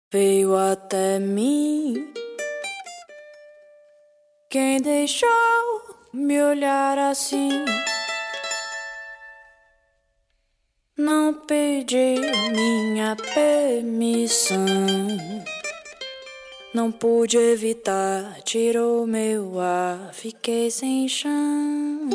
Veio até mim quem deixou me olhar assim. Não pedi minha permissão, não pude evitar, tirou meu ar, fiquei sem chão.